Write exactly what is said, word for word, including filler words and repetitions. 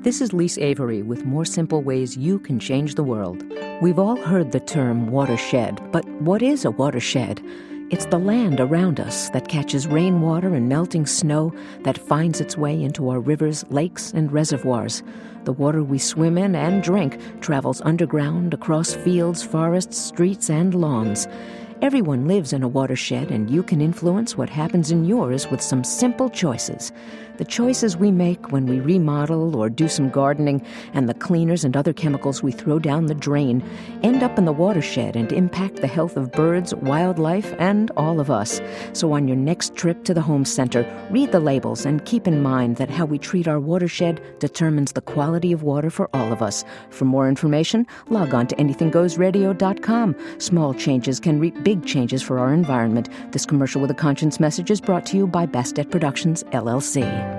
This is Lise Avery with more simple ways you can change the world. We've all heard the term watershed, but what is a watershed? It's the land around us that catches rainwater and melting snow that finds its way into our rivers, lakes, and reservoirs. The water we swim in and drink travels underground, across fields, forests, streets, and lawns. Everyone lives in a watershed, and you can influence what happens in yours with some simple choices. The choices we make when we remodel or do some gardening, and the cleaners and other chemicals we throw down the drain, end up in the watershed and impact the health of birds, wildlife, and all of us. So on your next trip to the home center, read the labels and keep in mind that how we treat our watershed determines the quality of water for all of us. For more information, log on to anything goes radio dot com. Small changes can reap big changes for our environment. This commercial with a conscience message is brought to you by Bastet Productions, L L C.